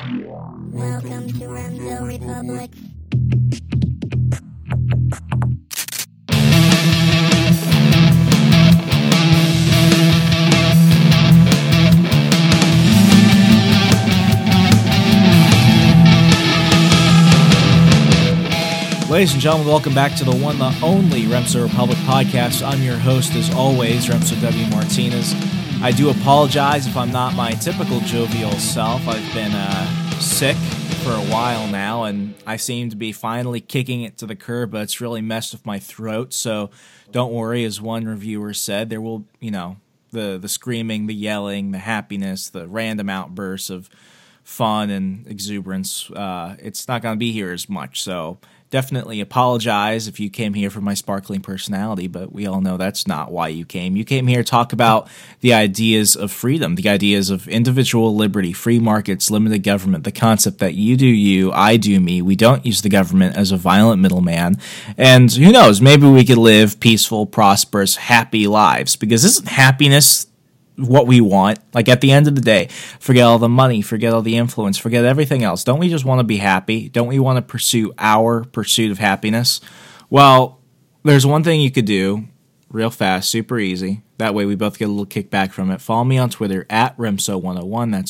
Welcome to Remso Republic. Ladies and gentlemen, welcome back to the one, the only Remso Republic podcast. I'm your host, as always, Remso W. Martinez. I do apologize if I'm not my typical jovial self. I've been sick for a while now, and I seem to be finally kicking it to the curb, but it's really messed with my throat, so don't worry. As one reviewer said, there will, the screaming, the yelling, the happiness, the random outbursts of fun and exuberance. It's not going to be here as much, so definitely apologize if you came here for my sparkling personality, but we all know that's not why you came. You came here to talk about the ideas of freedom, the ideas of individual liberty, free markets, limited government, the concept that you do you, I do me. We don't use the government as a violent middleman. And who knows, maybe we could live peaceful, prosperous, happy lives, because isn't happiness what we want? Like, at the end of the day, forget all the money, forget all the influence, forget everything else. Don't we just want to be happy? Don't we want to pursue our pursuit of happiness? Well, there's one thing you could do real fast, super easy. That way we both get a little kickback from it. Follow me on Twitter at Remso101. That's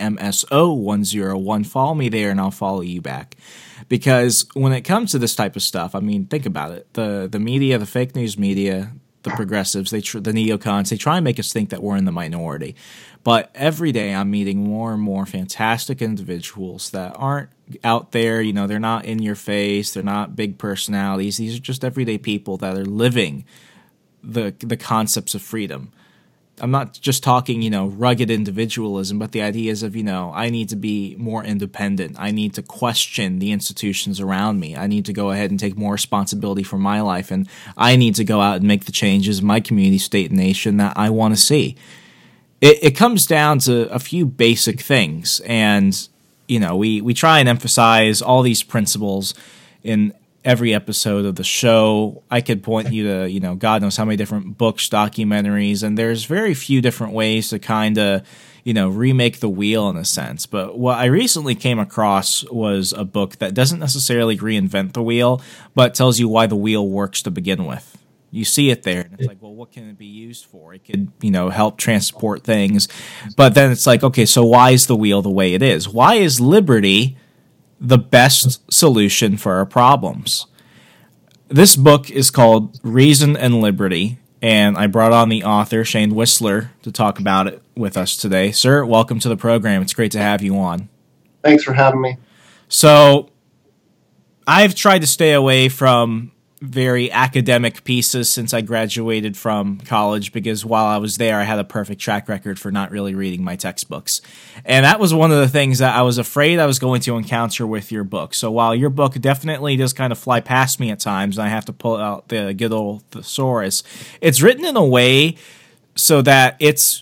REMSO101. Follow me there and I'll follow you back. Because when it comes to this type of stuff, I mean, think about it. The media, the fake news media, the progressives, the neocons, they try and make us think that we're in the minority. But every day I'm meeting more and more fantastic individuals that aren't out there, they're not in your face, they're not big personalities. These are just everyday people that are living the concepts of freedom. I'm not just talking, rugged individualism, but the ideas of, I need to be more independent. I need to question the institutions around me. I need to go ahead and take more responsibility for my life. And I need to go out and make the changes in my community, state, and nation that I want to see. It comes down to a few basic things. And, we try and emphasize all these principles in every episode of the show. I could point you to, God knows how many different books, documentaries, and there's very few different ways to kind of, remake the wheel in a sense. But what I recently came across was a book that doesn't necessarily reinvent the wheel, but tells you why the wheel works to begin with. You see it there, and it's like, well, what can it be used for? It could, help transport things. But then it's like, okay, so why is the wheel the way it is? Why is liberty the best solution for our problems? This book is called Reason and Liberty, and I brought on the author, Shane Whistler, to talk about it with us today. Sir, welcome to the program. It's great to have you on. Thanks for having me. So, I've tried to stay away from very academic pieces since I graduated from college, because while I was there, I had a perfect track record for not really reading my textbooks. And that was one of the things that I was afraid I was going to encounter with your book. So while your book definitely does kind of fly past me at times, and I have to pull out the good old thesaurus, it's written in a way so that it's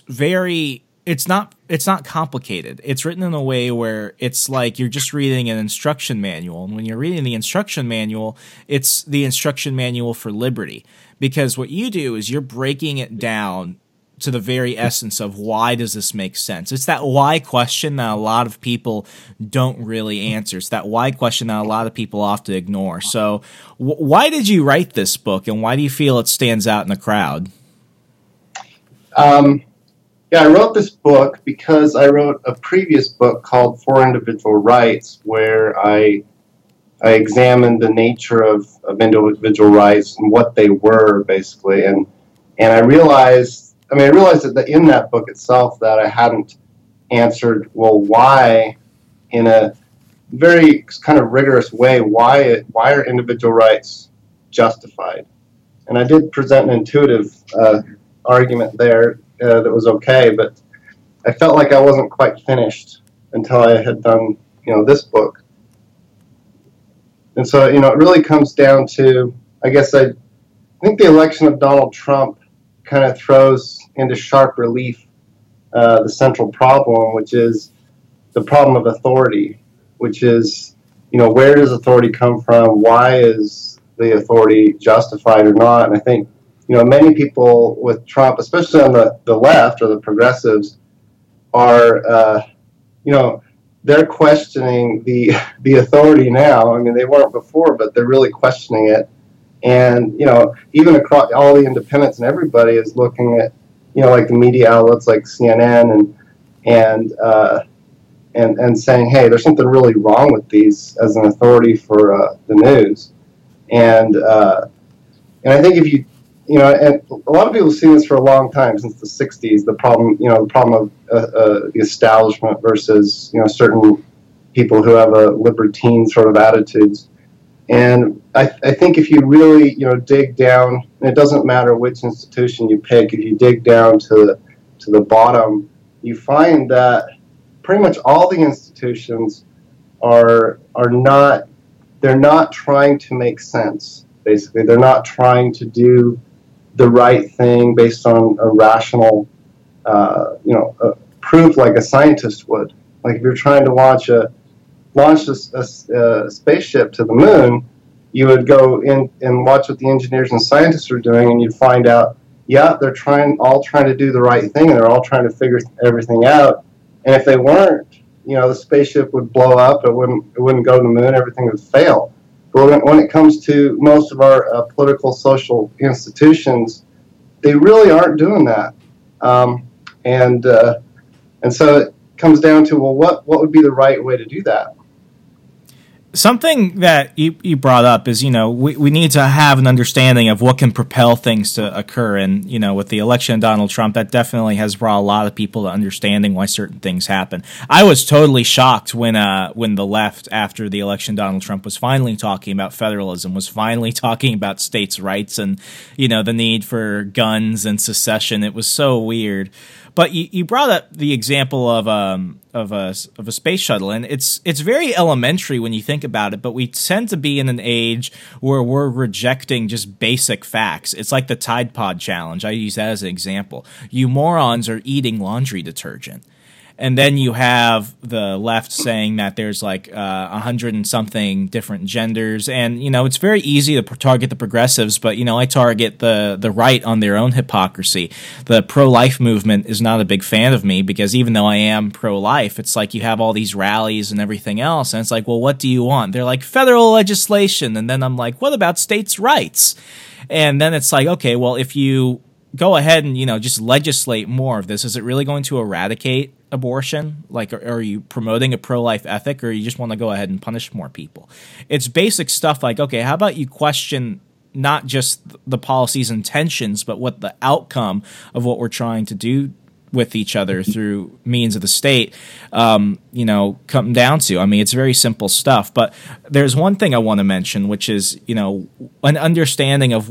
not complicated. It's written in a way where it's like you're just reading an instruction manual. And when you're reading the instruction manual, it's the instruction manual for liberty. Because what you do is you're breaking it down to the very essence of why does this make sense. It's that why question that a lot of people don't really answer. It's that why question that a lot of people often ignore. So why did you write this book, and why do you feel it stands out in the crowd? Yeah, I wrote this book because I wrote a previous book called For Individual Rights, where I examined the nature of individual rights and what they were, basically. And I realized that in that book itself that I hadn't answered, well, why, in a very kind of rigorous way, why are individual rights justified? And I did present an intuitive argument there that was okay, but I felt like I wasn't quite finished until I had done, this book. And so, it really comes down to, I think the election of Donald Trump kind of throws into sharp relief the central problem, which is the problem of authority, which is, where does authority come from? Why is the authority justified or not? And I think, many people with Trump, especially on the left or the progressives, are, they're questioning the authority now. I mean, they weren't before, but they're really questioning it. And, even across all the independents and everybody is looking at, like the media outlets like CNN and saying, hey, there's something really wrong with these as an authority for the news. And I think if and a lot of people have seen this for a long time, since the 60s, the problem of the establishment versus, certain people who have a libertine sort of attitudes. And I think if you really, dig down, and it doesn't matter which institution you pick, if you dig down to the bottom, you find that pretty much all the institutions are not, they're not trying to make sense, basically. They're not trying to do the right thing based on a rational, proof like a scientist would. Like if you're trying to launch a spaceship to the moon, you would go in and watch what the engineers and scientists are doing, and you'd find out, yeah, they're all trying to do the right thing, and they're all trying to figure everything out. And if they weren't, the spaceship would blow up. It wouldn't go to the moon. Everything would fail. But when it comes to most of our political, social institutions, they really aren't doing that. And so it comes down to, well, what would be the right way to do that? Something that you brought up is, we need to have an understanding of what can propel things to occur. And, with the election of Donald Trump, that definitely has brought a lot of people to understanding why certain things happen. I was totally shocked when the left, after the election of Donald Trump, was finally talking about federalism, was finally talking about states' rights and, the need for guns and secession. It was so weird. But you brought up the example of a space shuttle, and it's very elementary when you think about it. But we tend to be in an age where we're rejecting just basic facts. It's like the Tide Pod challenge. I use that as an example. You morons are eating laundry detergent. And then you have the left saying that there's like 100 and something different genders. And, it's very easy to target the progressives, but, I target the right on their own hypocrisy. The pro-life movement is not a big fan of me because even though I am pro-life, it's like you have all these rallies and everything else. And it's like, well, what do you want? They're like, federal legislation. And then I'm like, what about states' rights? And then it's like, okay, well, if you go ahead and, just legislate more of this, is it really going to eradicate abortion? Like, are you promoting a pro-life ethic, or you just want to go ahead and punish more people? It's basic stuff like, okay, how about you question not just the policy's intentions, but what the outcome of what we're trying to do with each other through means of the state, come down to. I mean, it's very simple stuff. But there's one thing I want to mention, which is, an understanding of,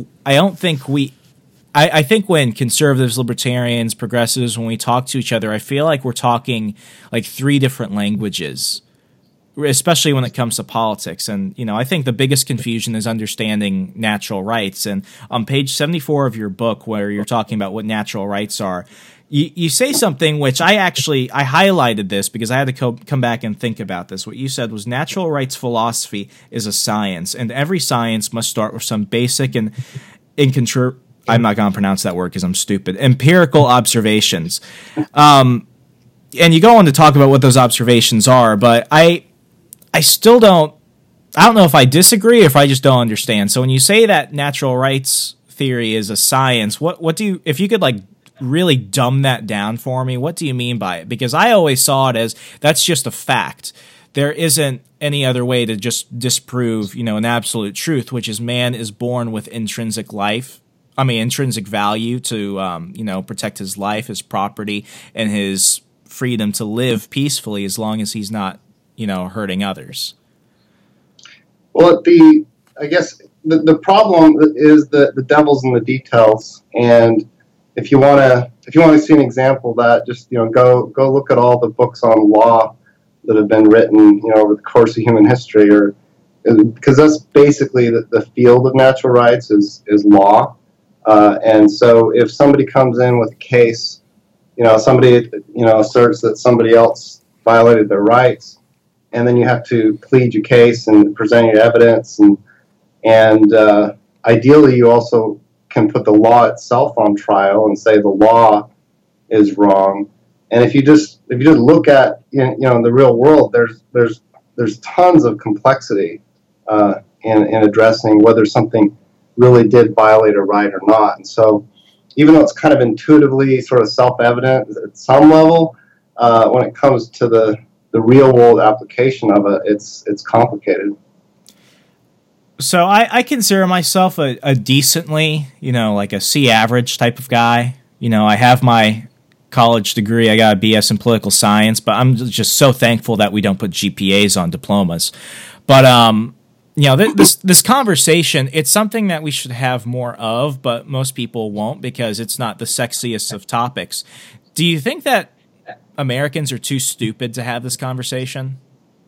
I think when conservatives, libertarians, progressives, when we talk to each other, I feel like we're talking like three different languages, especially when it comes to politics. And, I think the biggest confusion is understanding natural rights. And on page 74 of your book, where you're talking about what natural rights are, you say something which I highlighted this because I had to come back and think about this. What you said was natural rights philosophy is a science, and every science must start with some basic and I'm not going to pronounce that word because I'm stupid. Empirical observations. And you go on to talk about what those observations are, but I still don't know if I disagree or if I just don't understand. So when you say that natural rights theory is a science, what do you, if you could like really dumb that down for me, what do you mean by it? Because I always saw it as that's just a fact. There isn't any other way to just disprove, an absolute truth, which is man is born with intrinsic value to, protect his life, his property, and his freedom to live peacefully as long as he's not, hurting others. Well, I guess the problem is the devil's in the details. And if you want to see an example of that, just, go look at all the books on law that have been written, over the course of human history, because that's basically the field of natural rights is law. And so if somebody comes in with a case, somebody, asserts that somebody else violated their rights, and then you have to plead your case and present your evidence. And ideally, you also can put the law itself on trial and say the law is wrong. And if you just look at in the real world, there's tons of complexity in addressing whether something really did violate a right or not. And so, even though it's kind of intuitively sort of self-evident at some level, when it comes to the real world application of it, it's complicated. So I consider myself a decently, like a C average type of guy. I have my college degree. I got a BS in political science, but I'm just so thankful that we don't put GPAs on diplomas. But this conversation, it's something that we should have more of, but most people won't because it's not the sexiest of topics. Do you think that Americans are too stupid to have this conversation?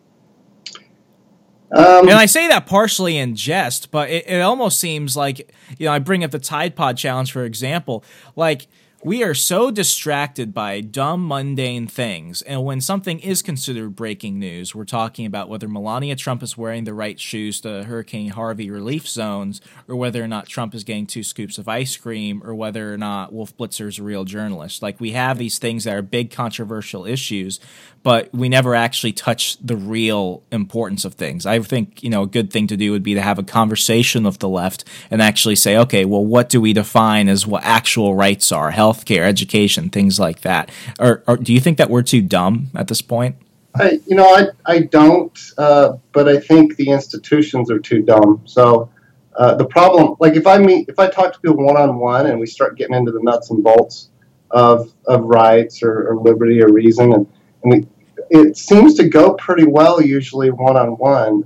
And I say that partially in jest, but it almost seems like, I bring up the Tide Pod Challenge, for example, like, we are so distracted by dumb, mundane things. And when something is considered breaking news, we're talking about whether Melania Trump is wearing the right shoes to Hurricane Harvey relief zones, or whether or not Trump is getting 2 scoops of ice cream, or whether or not Wolf Blitzer is a real journalist. Like, we have these things that are big controversial issues, but we never actually touch the real importance of things. I think, a good thing to do would be to have a conversation with the left and actually say, okay, well, what do we define as what actual rights are? Healthcare, education, things like that. Or do you think that we're too dumb at this point? I don't, but I think the institutions are too dumb. So the problem, like if I talk to people one-on-one and we start getting into the nuts and bolts of rights or liberty or reason, and it seems to go pretty well usually one-on-one.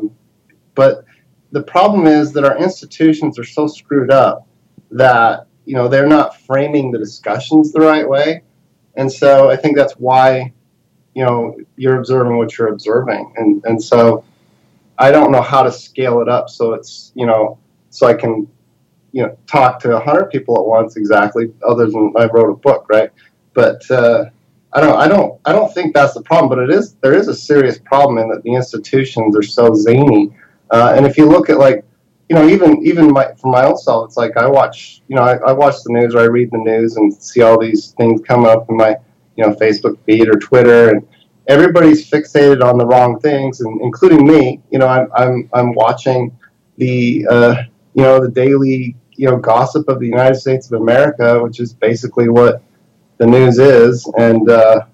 But the problem is that our institutions are so screwed up that they're not framing the discussions the right way. And so I think that's why, you're observing what you're observing. And so I don't know how to scale it up so it's, so I can, talk to 100 people at once exactly, other than I wrote a book, right? But I don't think that's the problem, but there is a serious problem in that the institutions are so zany. And if you look at even for my own self, it's like I watch the news or I read the news and see all these things come up in my, Facebook feed or Twitter, and everybody's fixated on the wrong things, and including me. I'm watching the the daily gossip of the United States of America, which is basically what the news is, and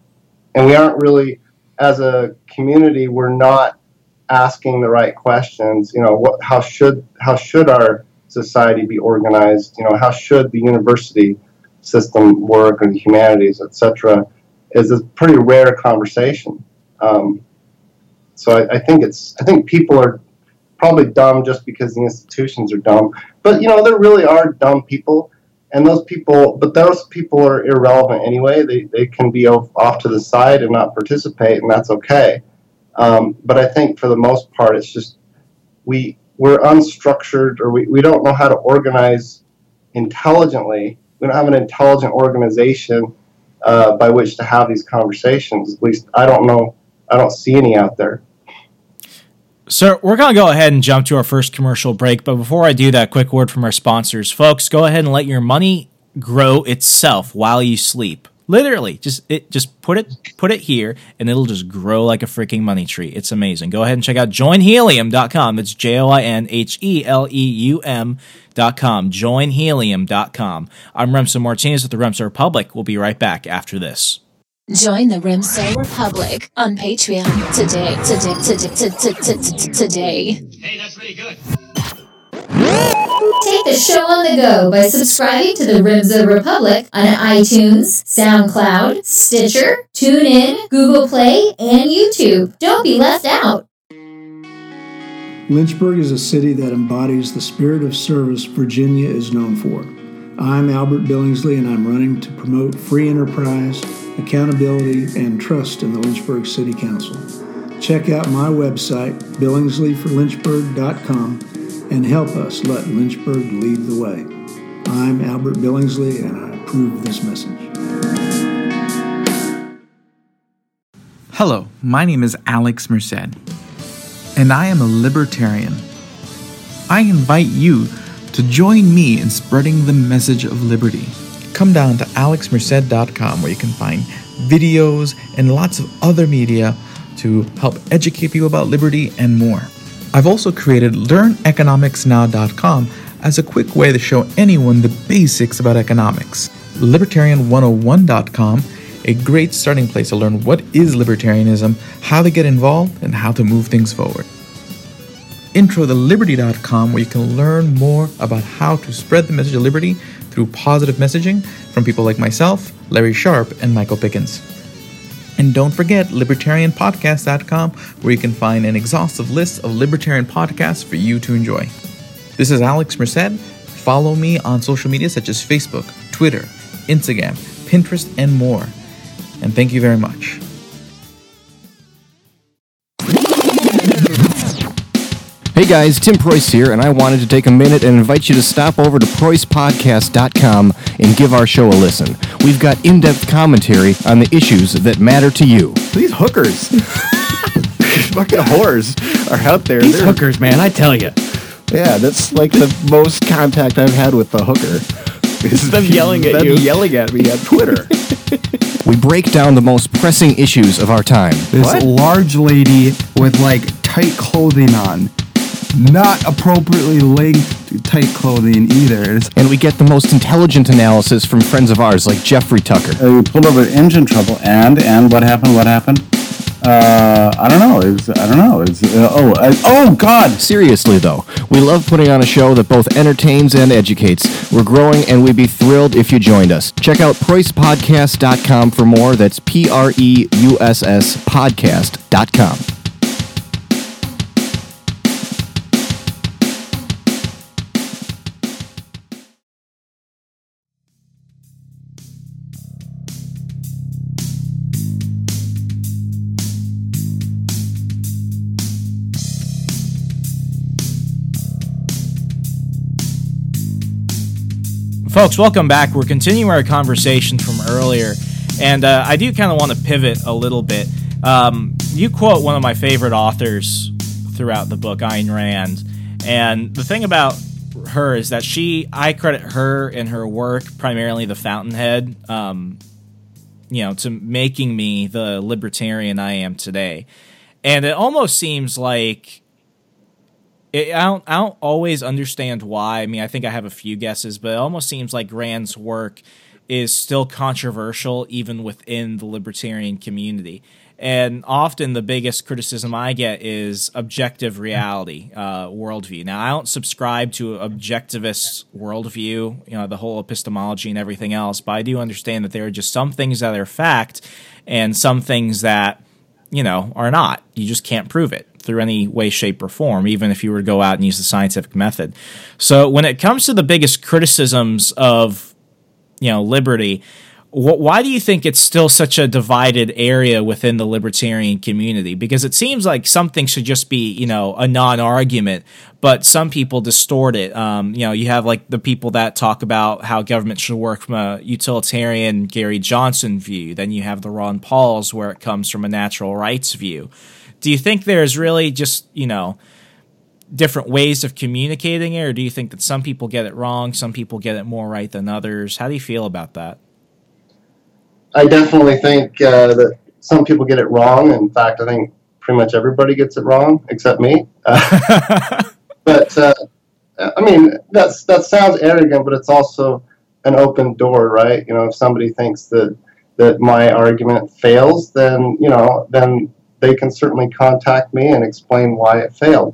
we aren't really, as a community, we're not asking the right questions. How should our society be organized? How should the university system work, or the humanities, etc. Is a pretty rare conversation. So I think people are probably dumb just because the institutions are dumb. But there really are dumb people, and those people are irrelevant anyway. They can be off to the side and not participate, and that's okay. But I think for the most part, it's just we're unstructured, or we don't know how to organize intelligently. We don't have an intelligent organization by which to have these conversations. At least I don't know. I don't see any out there. So we're going to go ahead and jump to our first commercial break. But before I do that, quick word from our sponsors. Folks, go ahead and let your money grow itself while you sleep. Literally, just put it here, and it'll just grow like a freaking money tree. It's amazing. Go ahead and check out joinhelium.com. That's JOINHELEUM.com. Joinhelium.com. I'm Remso Martinez with the Remso Republic. We'll be right back after this. Join the Remso Republic on Patreon today. Hey, that's really good. Take the show on the go by subscribing to the Remso Republic on iTunes, SoundCloud, Stitcher, TuneIn, Google Play, and YouTube. Don't be left out. Lynchburg is a city that embodies the spirit of service Virginia is known for. I'm Albert Billingsley, and I'm running to promote free enterprise, accountability, and trust in the Lynchburg City Council. Check out my website, billingsleyforlynchburg.com, and help us let Lynchburg lead the way. I'm Albert Billingsley, and I approve this message. Hello, my name is Alex Merced, and I am a libertarian. I invite you to join me in spreading the message of liberty. Come down to alexmerced.com, where you can find videos, and lots of other media to help educate people about liberty and more. I've also created LearnEconomicsNow.com as a quick way to show anyone the basics about economics. Libertarian101.com, a great starting place to learn what is libertarianism, how to get involved, and how to move things forward. IntroToLiberty.com, where you can learn more about how to spread the message of liberty through positive messaging from people like myself, Larry Sharp, and Michael Pickens. And don't forget LibertarianPodcast.com, where you can find an exhaustive list of libertarian podcasts for you to enjoy. This is Alex Merced. Follow me on social media such as Facebook, Twitter, Instagram, Pinterest, and more. And thank you very much. Hey guys, Tim Preuss here, and I wanted to take a minute and invite you to stop over to PreussPodcast.com and give our show a listen. We've got in-depth commentary on the issues that matter to you. These hookers, fucking whores, are out there. These hookers, man, I tell you. Yeah, that's like the most contact I've had with the hooker. Is them yelling at you. Them yelling at me on Twitter. We break down the most pressing issues of our time. This large lady with like tight clothing on. Not appropriately linked tight clothing either. And we get the most intelligent analysis from friends of ours like Jeffrey Tucker. We pulled over engine trouble, and what happened? What happened? I don't know. Oh God! Seriously though, we love putting on a show that both entertains and educates. We're growing, and we'd be thrilled if you joined us. Check out PreussPodcast.com for more. That's PREUSS podcast.com. Folks, welcome back. We're continuing our conversation from earlier, and I do kind of want to pivot a little bit. You quote one of my favorite authors throughout the book, Ayn Rand, and the thing about her is that I credit her and her work, primarily The Fountainhead, to making me the libertarian I am today. And it almost seems like I don't always understand why. I mean, I think I have a few guesses, but it almost seems like Rand's work is still controversial even within the libertarian community. And often the biggest criticism I get is objective reality, worldview. Now, I don't subscribe to objectivist worldview, the whole epistemology and everything else, but I do understand that there are just some things that are fact and some things that, are not. You just can't prove it through any way, shape, or form, even if you were to go out and use the scientific method. So when it comes to the biggest criticisms of, liberty, why do you think it's still such a divided area within the libertarian community? Because it seems like something should just be, a non-argument, but some people distort it. You have like the people that talk about how government should work from a utilitarian Gary Johnson view. Then you have the Ron Pauls where it comes from a natural rights view. Do you think there's really just, different ways of communicating it, or do you think that some people get it wrong, some people get it more right than others? How do you feel about that? I definitely think that some people get it wrong. In fact, I think pretty much everybody gets it wrong except me. But I mean, that sounds arrogant, but it's also an open door, right? If somebody thinks that my argument fails, then then they can certainly contact me and explain why it failed.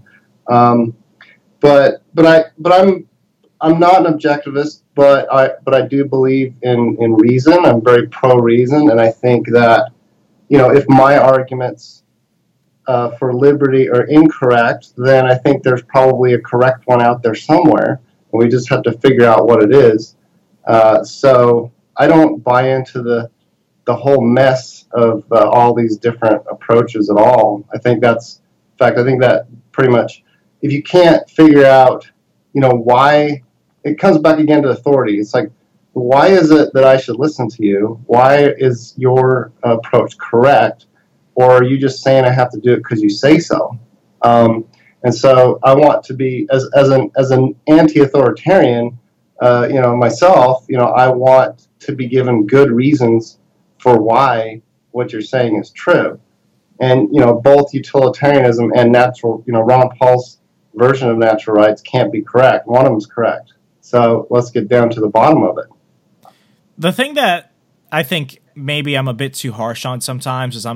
But I'm not an objectivist, but I do believe in reason. I'm very pro reason, and I think that if my arguments for liberty are incorrect, then I think there's probably a correct one out there somewhere, and we just have to figure out what it is. So I don't buy into the whole mess of all these different approaches at all. I think that pretty much, if you can't figure out, why, it comes back again to authority. It's like, why is it that I should listen to you? Why is your approach correct? Or are you just saying I have to do it because you say so? And so I want to be, as an anti-authoritarian, myself, I want to be given good reasons for why what you're saying is true. And, both utilitarianism and Ron Paul's version of natural rights can't be correct. One of them is correct. So let's get down to the bottom of it. The thing that I think maybe I'm a bit too harsh on sometimes is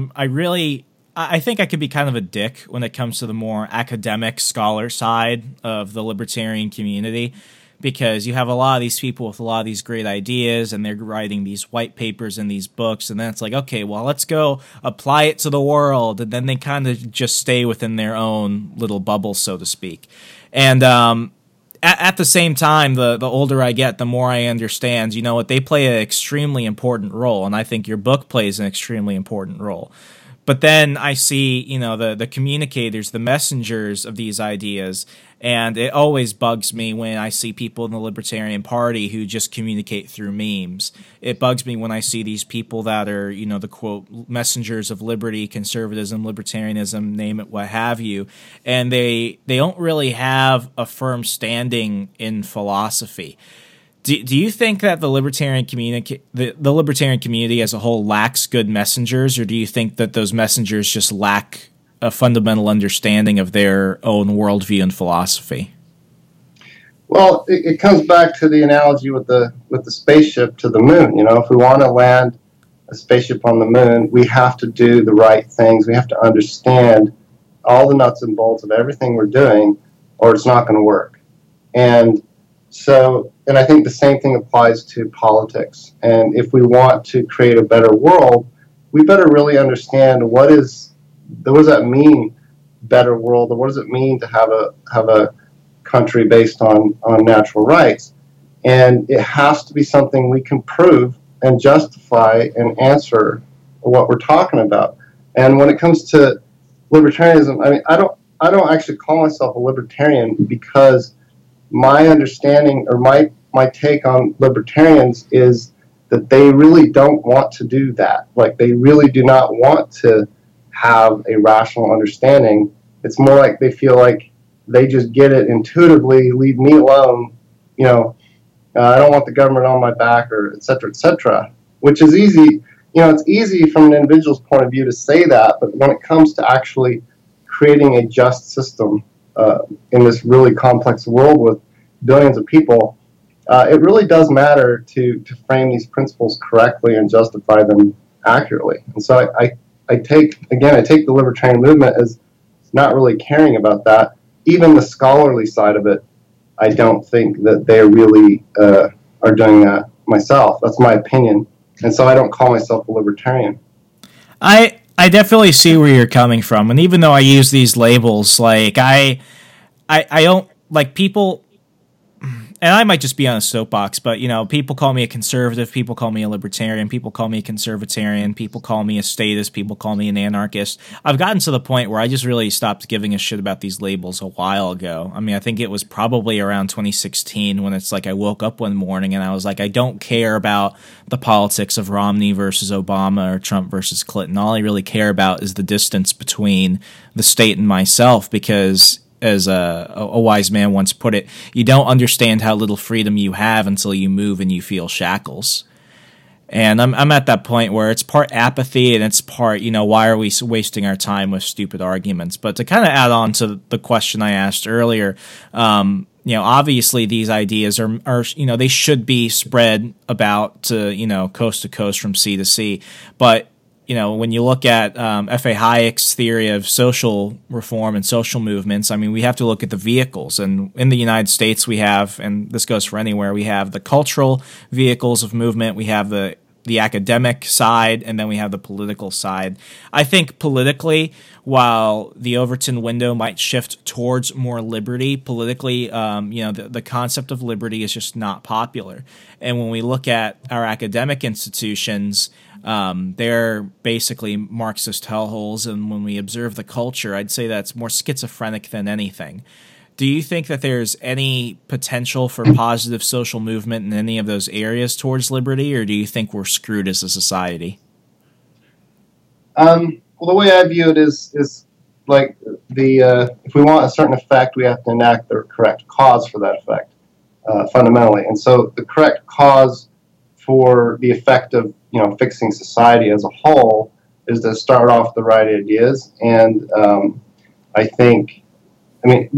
I think I could be kind of a dick when it comes to the more academic scholar side of the libertarian community, because you have a lot of these people with a lot of these great ideas and they're writing these white papers and these books, and then it's like, okay, well, let's go apply it to the world, and then they kind of just stay within their own little bubble, so to speak. And at the same time, the older I get, the more I understand, they play an extremely important role, and I think your book plays an extremely important role. But then I see, the communicators, the messengers of these ideas, and it always bugs me when I see people in the Libertarian Party who just communicate through memes. It bugs me when I see these people that are, the quote, messengers of liberty, conservatism, libertarianism, name it, what have you, and they don't really have a firm standing in philosophy. Do you think that the libertarian community as a whole lacks good messengers, or do you think that those messengers just lack a fundamental understanding of their own worldview and philosophy? Well, it comes back to the analogy with the spaceship to the moon. If we want to land a spaceship on the moon, we have to do the right things. We have to understand all the nuts and bolts of everything we're doing, or it's not going to work. And I think the same thing applies to politics. And if we want to create a better world, we better really understand what does that mean, better world, or what does it mean to have a country based on natural rights. And it has to be something we can prove and justify and answer what we're talking about. And when it comes to libertarianism, I don't actually call myself a libertarian, because my understanding or my take on libertarians is that they really don't want to do that. Like, they really do not want to have a rational understanding. It's more like they feel like they just get it intuitively, leave me alone, I don't want the government on my back, or et cetera, which is easy. It's easy from an individual's point of view to say that, but when it comes to actually creating a just system in this really complex world with billions of people, it really does matter to frame these principles correctly and justify them accurately. And so I take the libertarian movement as not really caring about that. Even the scholarly side of it, I don't think that they really are doing that myself. That's my opinion. And so I don't call myself a libertarian. I definitely see where you're coming from. And even though I use these labels, like I don't like people, and I might just be on a soapbox, but people call me a conservative, people call me a libertarian, people call me a conservatarian, people call me a statist, people call me an anarchist. I've gotten to the point where I just really stopped giving a shit about these labels a while ago. I think it was probably around 2016 when it's like I woke up one morning and I was like, I don't care about the politics of Romney versus Obama or Trump versus Clinton. All I really care about is the distance between the state and myself, because as a wise man once put it, you don't understand how little freedom you have until you move and you feel shackles. And I'm at that point where it's part apathy and it's part, why are we wasting our time with stupid arguments? But to kind of add on to the question I asked earlier, obviously these ideas are they should be spread about to, coast to coast from sea to sea. But when you look at F.A. Hayek's theory of social reform and social movements, we have to look at the vehicles. And in the United States, we have, and this goes for anywhere, we have the cultural vehicles of movement, we have the academic side, and then we have the political side. I think politically, while the Overton window might shift towards more liberty, politically, the concept of liberty is just not popular. And when we look at our academic institutions, they're basically Marxist hellholes, and when we observe the culture, I'd say that's more schizophrenic than anything. Do you think that there's any potential for positive social movement in any of those areas towards liberty, or do you think we're screwed as a society? Well, the way I view it is like if we want a certain effect, we have to enact the correct cause for that effect, fundamentally. And so the correct cause for the effect of fixing society as a whole is to start off the right ideas. And I think, I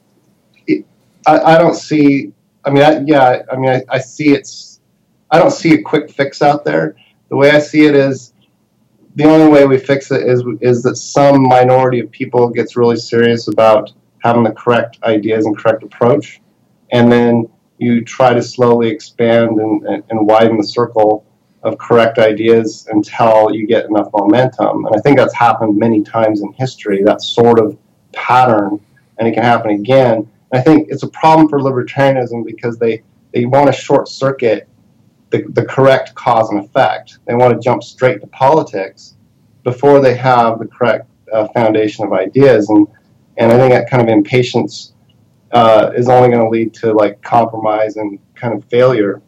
don't see. I see I don't see a quick fix out there. The way I see it is, the only way we fix it is that some minority of people gets really serious about having the correct ideas and correct approach, and then you try to slowly expand and widen the circle of correct ideas until you get enough momentum. And I think that's happened many times in history, that sort of pattern, and it can happen again. And I think it's a problem for libertarianism because they want to short circuit the correct cause and effect. They want to jump straight to politics before they have the correct foundation of ideas. And I think that kind of impatience is only going to lead to like compromise and kind of failure.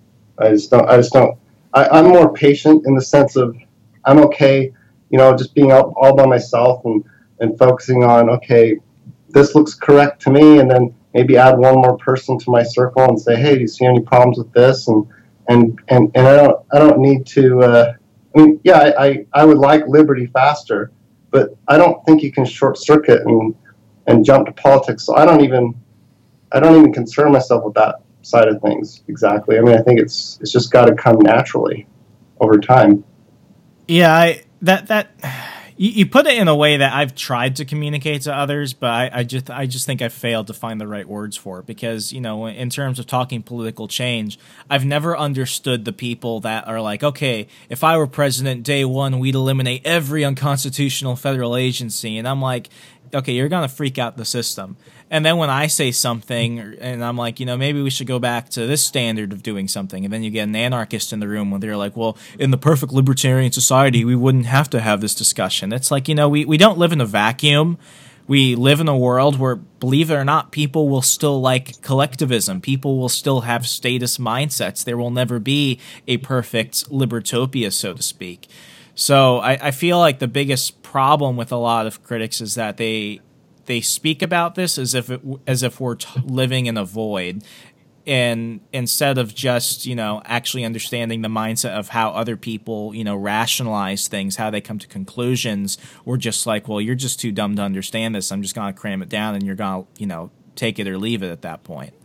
I'm more patient in the sense of I'm okay, just being all by myself and focusing on, okay, this looks correct to me, and then maybe add one more person to my circle and say, hey, do you see any problems with this? And I don't need to. I would like liberty faster, but I don't think you can short circuit and jump to politics. So I don't even concern myself with that side of things exactly. I think it's just got to come naturally over time. Yeah, you put it in a way that I've tried to communicate to others, but I just think I failed to find the right words for it because, in terms of talking political change, I've never understood the people that are like, okay, if I were president day one, we'd eliminate every unconstitutional federal agency. And I'm like, okay, you're going to freak out the system. And then when I say something and I'm like, maybe we should go back to this standard of doing something. And then you get an anarchist in the room when they're like, well, in the perfect libertarian society, we wouldn't have to have this discussion. It's like, we don't live in a vacuum. We live in a world where, believe it or not, people will still like collectivism. People will still have status mindsets. There will never be a perfect libertopia, so to speak. So I feel like the biggest problem with a lot of critics is that they speak about this as if we're living in a void, and instead of just actually understanding the mindset of how other people rationalize things, how they come to conclusions, we're just like, well, you're just too dumb to understand this. I'm just gonna cram it down, and you're gonna take it or leave it at that point.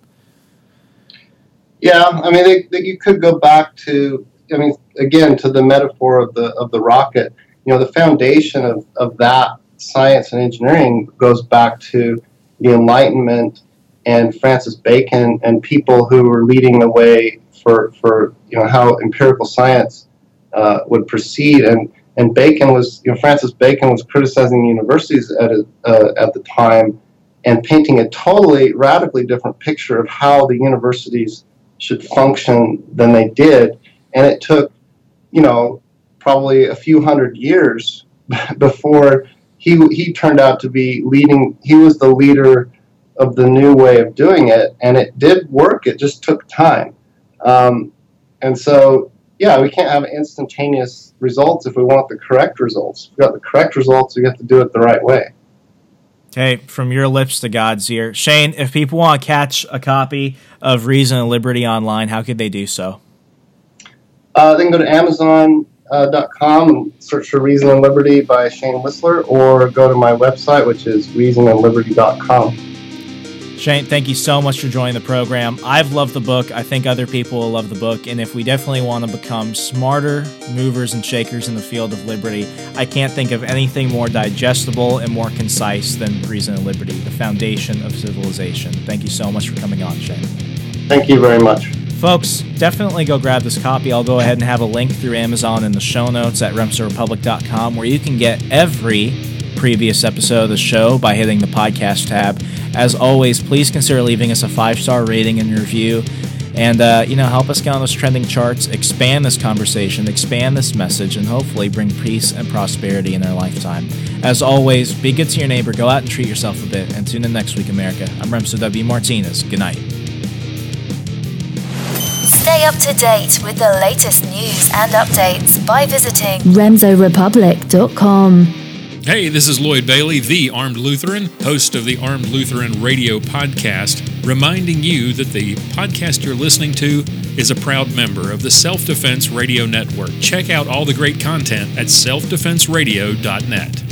Yeah, you could go back to again to the metaphor of the rocket. The foundation of that science and engineering goes back to the Enlightenment and Francis Bacon and people who were leading the way for how empirical science would proceed. And Bacon was Francis Bacon was criticizing universities at the time and painting a totally radically different picture of how the universities should function than they did. And it took probably a few hundred years before he turned out to be leading. He was the leader of the new way of doing it, and it did work. It just took time. And so, we can't have instantaneous results if we want the correct results. If we got the correct results, we have to do it the right way. Okay, from your lips to God's ear. Shane, if people want to catch a copy of Reason and Liberty online, how could they do so? They can go to Amazon.com and search for Reason and Liberty by Shane Whistler, or go to my website, which is reasonandliberty.com. Shane, thank you so much for joining the program. I've loved the book. I think other people will love the book. And if we definitely want to become smarter movers and shakers in the field of liberty, I can't think of anything more digestible and more concise than Reason and Liberty, the foundation of civilization. Thank you so much for coming on, Shane. Thank you very much. Folks, definitely go grab this copy. I'll go ahead and have a link through Amazon in the show notes at remsorepublic.com, where you can get every previous episode of the show by hitting the podcast tab. As always, please consider leaving us a 5-star rating and review, and help us get on those trending charts, expand this conversation, expand this message, and hopefully bring peace and prosperity in our lifetime. As always, be good to your neighbor, go out and treat yourself a bit, and tune in next week, America. I'm Remso W. Martinez. Good night. Stay up to date with the latest news and updates by visiting RemsoRepublic.com. Hey, this is Lloyd Bailey, the Armed Lutheran, host of the Armed Lutheran Radio podcast, reminding you that the podcast you're listening to is a proud member of the Self Defense Radio Network. Check out all the great content at selfdefenseradio.net.